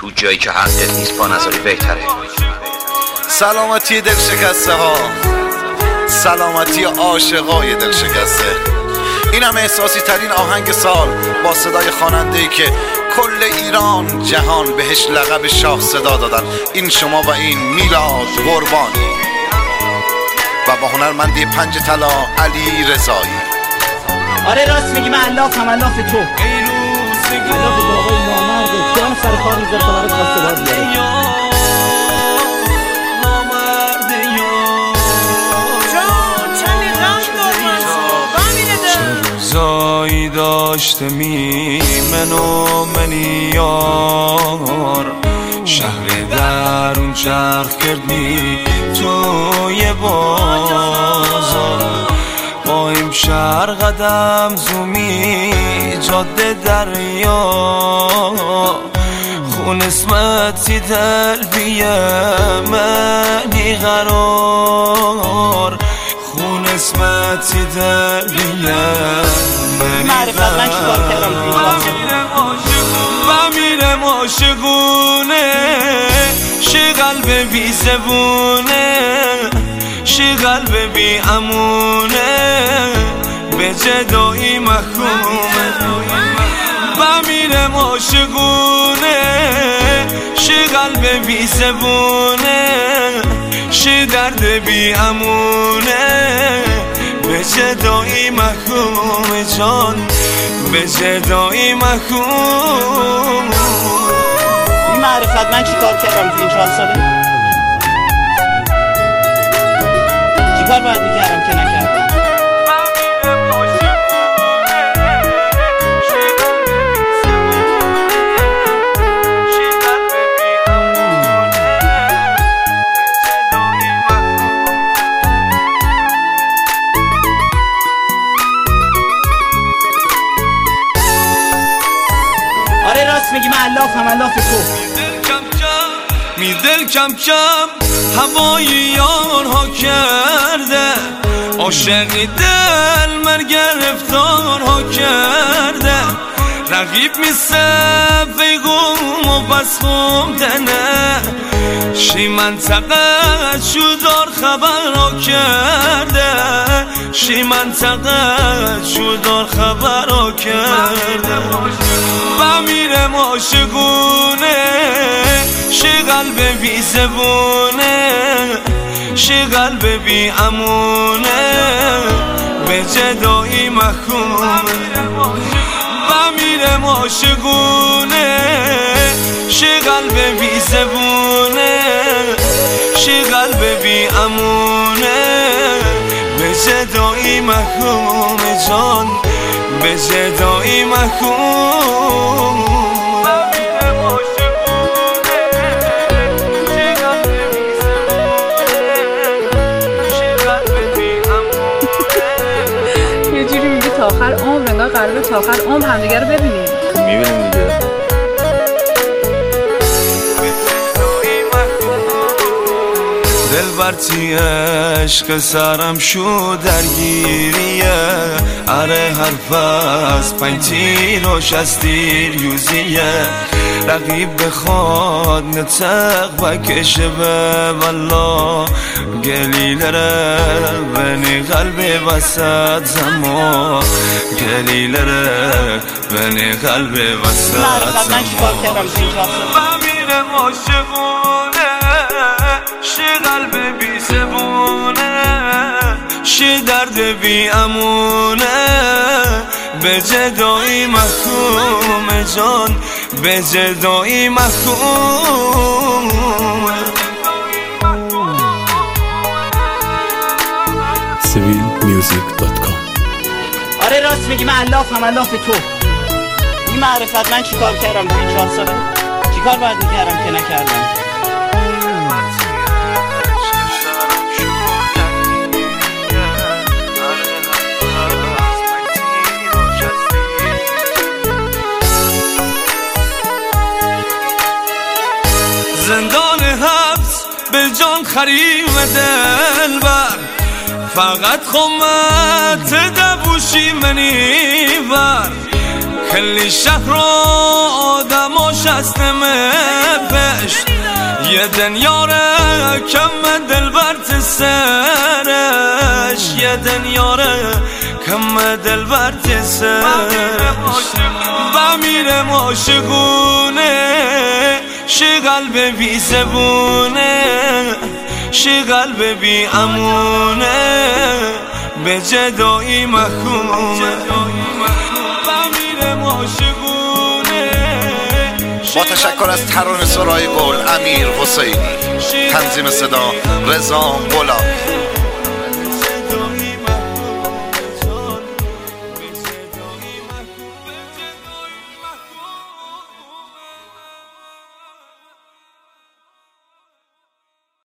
تو جایی که حقت نیست با نظری بهتره. سلامتی دل شکسته ها، سلامتی عاشقای دل شکسته. اینم احساسی ترین آهنگ سال با صدای خواننده‌ای که کل ایران جهان بهش لقب شاه صدا دادن. این شما و این میلاد قربانی و با هنرمندی پنج طلا علی رضایی. آره راست میگی، من علافم، علاف تو، علاف تو آقای نامرده. جان سر کار میذاره تا برات خواستگار بیاره. روزایی داشته میمن و منیار، شهر درون چرخ کرد می توی بازار. قایم شهر قدم زومی جاده دریا، خون اسمتی تلبیه منی قرار، خون اسمتی تلبیه منی قرار. بمیرم عاشقونه، شی قلب بی زبونه، شی قلب بی امونه، به جدایی محکومه. بمیرم عاشقونه، شی قلب بی زبونه، شی درد بی امونه، به جدایی محکومه جان، به جدایی محکوم. این معرفت من چی کار کردم تو این 4 ساله؟ چی کار باید میکردم که نکردم؟ آره راست میگی، من علافم، علاف تو. می دل کم کم هوای یارها کرده، عاشقی دل من گرفتارها کرده. رقیب می صفی قوم و بس خوم دنه، شی منطقه شدار خبرها کرده، شی منطقه شدار خبرها کرده. بمیرم عاشقونه، شی قلب بی زبونه، شی قلب بی امونه، به جدایی محکومه. بمیرم عاشقونه، شی قلب بی زبونه، شی قلب بی امونه، به جدایی محکومه جان، به جدایی محکوم. تا آخر عمر انگار قراره تا آخر عمر همدیگه رو ببینیم. میبینیم دیگه. دل برتی عشق سرم شو درگیریه، اره حرف از 5 تیر و 6 تیر یوزیه. رقیب بخواد نتق بکشه به والله، گلیلره بنی قلب وسط زمان، گلیلره بنی قلب وسط زمان. بمیرم عاشقونه، شی قلب بی زبونه، شی درد بی امونه، به جدایی محکوم جان، به جدایی محکوم. civilmusic.com. آره راست میگی، من علافم، علاف تو. این معرفت من چی کار کردم تو این 4 ساله؟ چی کار باید میکردم که نکردم؟ زندان حبس به جان خریم دل بر، فقط خمت دبوشی منی بر. کلی شهر و آدماش هستمه پشت یه دنیاره کم دلبرت سرش یه دنیاره کم دلبرت سرش بمیرم عاشقونه شی قلب بی زبونه شی قلب بی امونه به جدایی محکومه بمیرم عاشقونه. با تشکر از ترانه سرای گل امیر حسینی، تنظیم صدا رضا بولا.